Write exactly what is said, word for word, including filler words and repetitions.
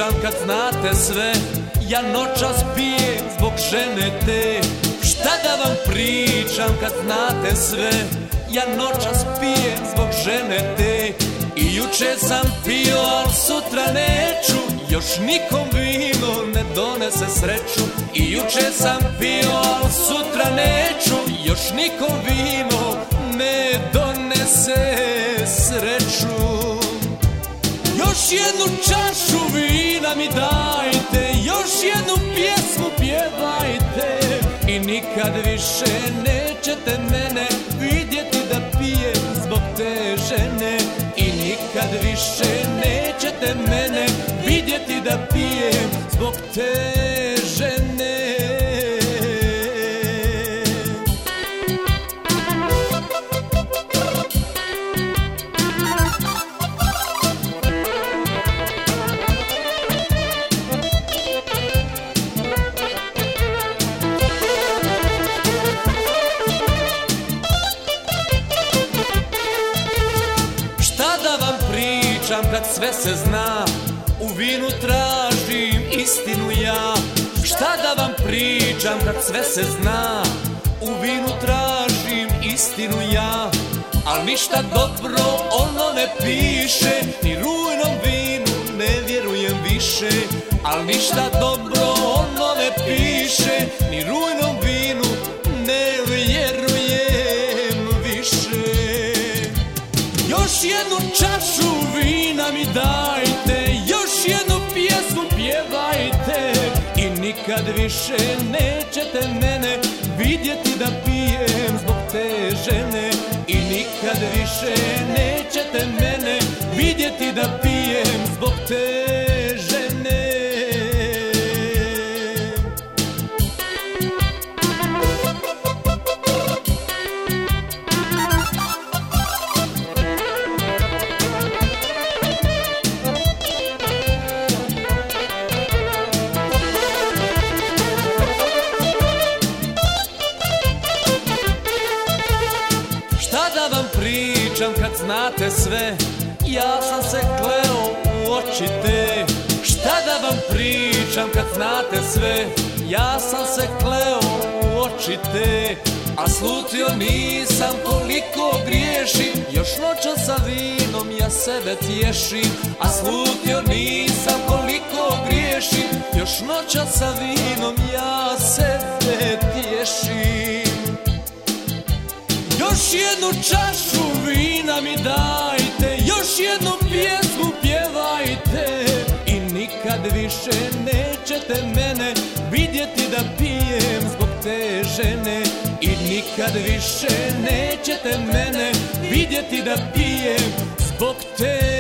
pričam kad znate sve, ja noćas pijem zbog žene te. Šta da vam pričam kad znate sve, ja noćas pijem zbog žene te. I juče sam pio, al sutra neću, još nikom vino ne donese sreću. I juče sam pio, al sutra neću, još nikom vino ne donese sreću. Još jednu čašu vina mi dajte, još jednu pjesmu pjevajte. I nikad više nećete mene vidjeti da pijem zbog te žene. I nikad više nećete mene vidjeti da pijem zbog te žene. Kad sve se zna, u vinu tražim istinu ja. Šta da vam pričam kad sve se zna, u vinu tražim istinu ja. Al ništa dobro ono ne piše, ni rujnom vinu ne vjerujem više. Al ništa dobro ono ne piše, ni rujnom vinu ne vjerujem više. Još jednu čašu vina mi dajte, još jednu pjesmu pjevajte. I nikad više nećete mene vidjeti da pijem zbog te žene. I nikad više nećete mene vidjeti da pijem zbog te žene. Da vam pričam kad znate sve, ja sam se kleo u oči te. Šta da vam pričam kad znate sve, ja sam se kleo u oči te. A slutio nisam koliko griješim, još noćas sa vinom ja sebe tješim. A slutio nisam koliko griješim, još noćas sa vinom ja sebe tješim. Još jednu čašu vina mi dajte, još jednu pjesmu pjevajte. I nikad više nećete mene vidjeti da pijem zbog te žene. I nikad više nećete mene vidjeti da pijem zbog te